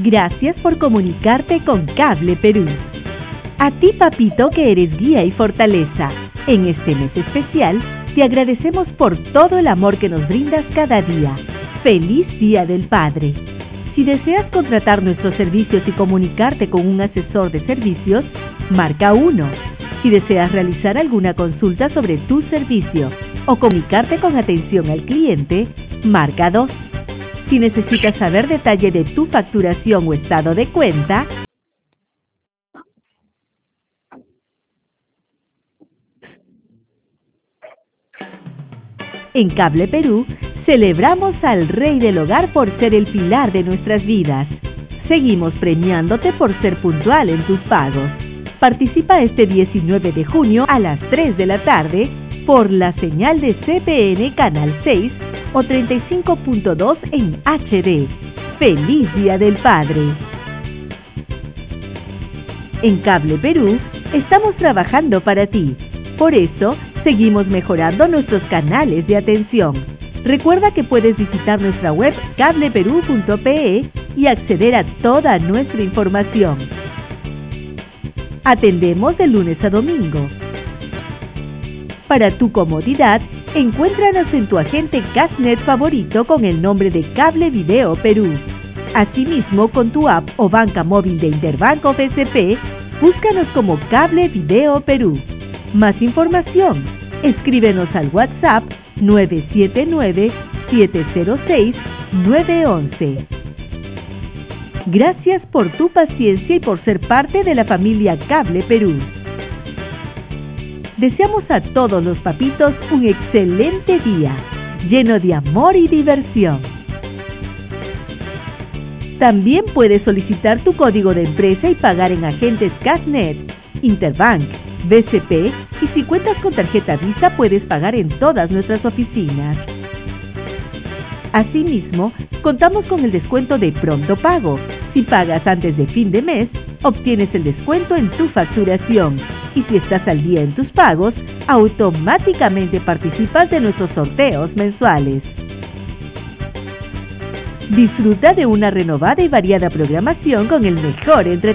Gracias por comunicarte con Cable Perú. A ti, papito, que eres guía y fortaleza. En este mes especial, te agradecemos por todo el amor que nos brindas cada día. ¡Feliz Día del Padre! Si deseas contratar nuestros servicios y comunicarte con un asesor de servicios, marca 1. Si deseas realizar alguna consulta sobre tu servicio o comunicarte con atención al cliente, marca 2. Si necesitas saber detalle de tu facturación o estado de cuenta, en Cable Perú, celebramos al Rey del Hogar por ser el pilar de nuestras vidas. Seguimos premiándote por ser puntual en tus pagos. Participa este 19 de junio a las 3 de la tarde por la señal de CPN Canal 6 o 35.2 en HD. ¡Feliz Día del Padre! En Cable Perú, estamos trabajando para ti. Por eso, seguimos mejorando nuestros canales de atención. Recuerda que puedes visitar nuestra web cableperú.pe y acceder a toda nuestra información. Atendemos de lunes a domingo. Para tu comodidad, encuéntranos en tu agente Cashnet favorito con el nombre de Cable Video Perú. Asimismo, con tu app o banca móvil de Interbank o BCP, búscanos como Cable Video Perú. Más información, escríbenos al WhatsApp 979-706-911. Gracias por tu paciencia y por ser parte de la familia Cable Perú. Deseamos a todos los papitos un excelente día, lleno de amor y diversión. También puedes solicitar tu código de empresa y pagar en agentes Cashnet, Interbank, BCP, y si cuentas con tarjeta Visa puedes pagar en todas nuestras oficinas. Asimismo, contamos con el descuento de Pronto Pago. Si pagas antes de fin de mes, obtienes el descuento en tu facturación. Y si estás al día en tus pagos, automáticamente participas de nuestros sorteos mensuales. Disfruta de una renovada y variada programación con el mejor entretenimiento.